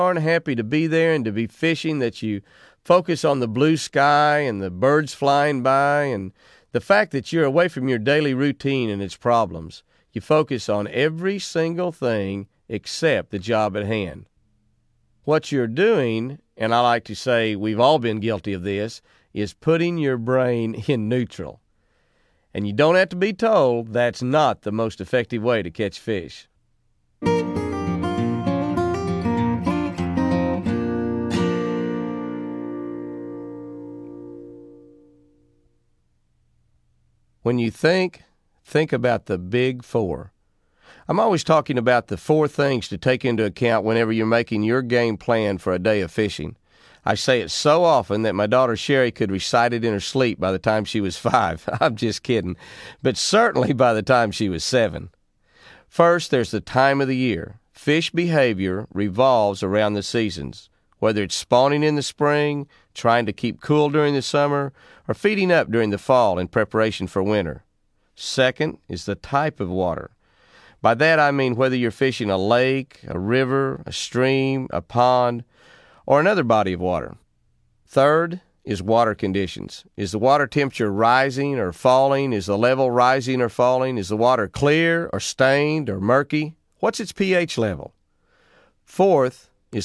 darn happy to be there and to be fishing that you focus on the blue sky and the birds flying by and the fact that you're away from your daily routine and its problems. You focus on every single thing except the job at hand. What you're doing, and I like to say we've all been guilty of this, is putting your brain in neutral. And you don't have to be told that's not the most effective way to catch fish. When you think about the big four. I'm always talking about the four things to take into account whenever you're making your game plan for a day of fishing. I say it so often that my daughter Sherry could recite it in her sleep by the time she was 5. I'm just kidding. But certainly by the time she was 7. First, there's the time of the year. Fish behavior revolves around the seasons, whether it's spawning in the spring, trying to keep cool during the summer, or feeding up during the fall in preparation for winter. Second is the type of water. By that I mean whether you're fishing a lake, a river, a stream, a pond, or another body of water. Third is water conditions. Is the water temperature rising or falling? Is the level rising or falling? Is the water clear or stained or murky? What's its pH level? Fourth